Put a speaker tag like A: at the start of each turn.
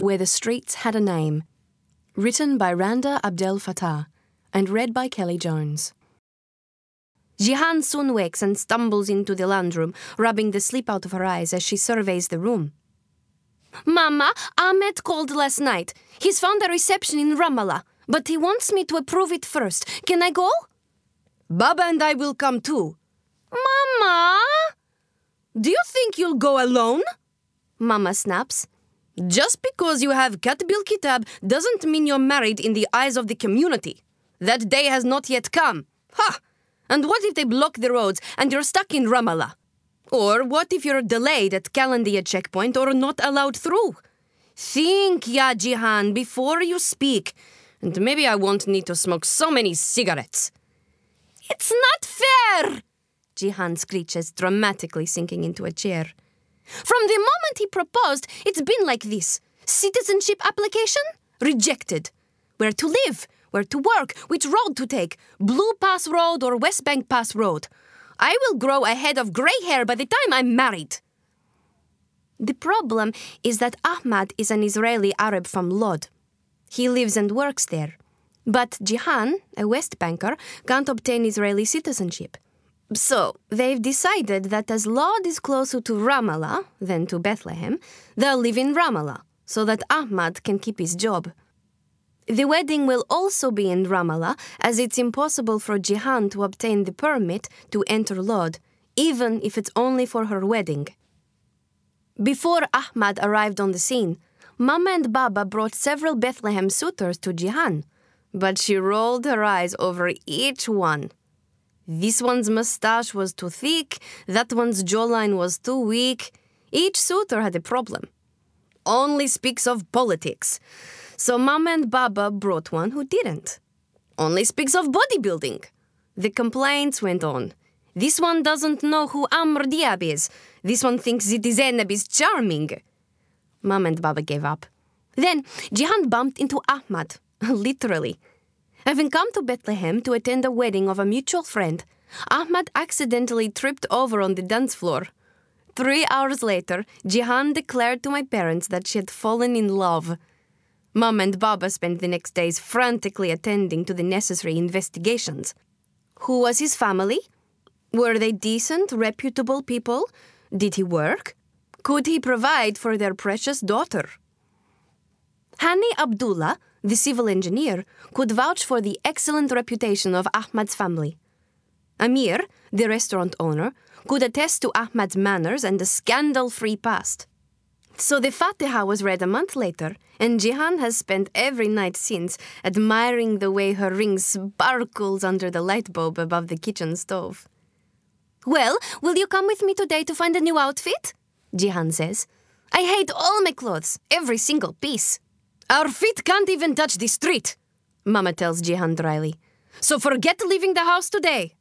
A: Where the Streets Had a Name. Written by Randa Abdel Fattah and read by Kelly Jones. Jihan soon wakes and stumbles into the laundroom, rubbing the sleep out of her eyes as she surveys the room. Mama, Ahmed called last night. He's found a reception in Ramallah, but he wants me to approve it first. Can I go? Baba and I will come too. Mama! Do you think you'll go alone? Mama snaps. Just because you have Katbil Kitab doesn't mean you're married in the eyes of the community. That day has not yet come. Ha! And what if they block the roads and you're stuck in Ramallah? Or what if you're delayed at Kalandia checkpoint or not allowed through? Think, Ya Jihan, before you speak. And maybe I won't need to smoke so many cigarettes. It's not fair! Jihan screeches, dramatically sinking into a chair. From the moment he proposed, it's been like this. Citizenship application? Rejected. Where to live? Where to work? Which road to take? Blue Pass Road or West Bank Pass Road? I will grow a head of grey hair by the time I'm married. The problem is that Ahmad is an Israeli Arab from Lod. He lives and works there. But Jihan, a West Banker, can't obtain Israeli citizenship. So, they've decided that as Lod is closer to Ramallah than to Bethlehem, they'll live in Ramallah, so that Ahmad can keep his job. The wedding will also be in Ramallah, as it's impossible for Jihan to obtain the permit to enter Lod, even if it's only for her wedding. Before Ahmad arrived on the scene, Mama and Baba brought several Bethlehem suitors to Jihan, but she rolled her eyes over each one. This one's mustache was too thick, that one's jawline was too weak. Each suitor had a problem. Only speaks of politics. So Mama and Baba brought one who didn't. Only speaks of bodybuilding. The complaints went on. This one doesn't know who Amr Diab is. This one thinks Siti Zainab is charming. Mama and Baba gave up. Then Jihan bumped into Ahmad, literally. Having come to Bethlehem to attend a wedding of a mutual friend, Ahmad accidentally tripped over on the dance floor. 3 hours later, Jihan declared to my parents that she had fallen in love. Mom and Baba spent the next days frantically attending to the necessary investigations. Who was his family? Were they decent, reputable people? Did he work? Could he provide for their precious daughter? Hani Abdullah, the civil engineer, could vouch for the excellent reputation of Ahmad's family. Amir, the restaurant owner, could attest to Ahmad's manners and a scandal-free past. So the Fatiha was read a month later, and Jihan has spent every night since admiring the way her ring sparkles under the light bulb above the kitchen stove. Well, will you come with me today to find a new outfit? Jihan says. I hate all my clothes, every single piece. Our feet can't even touch the street, Mama tells Jihan dryly. So forget leaving the house today.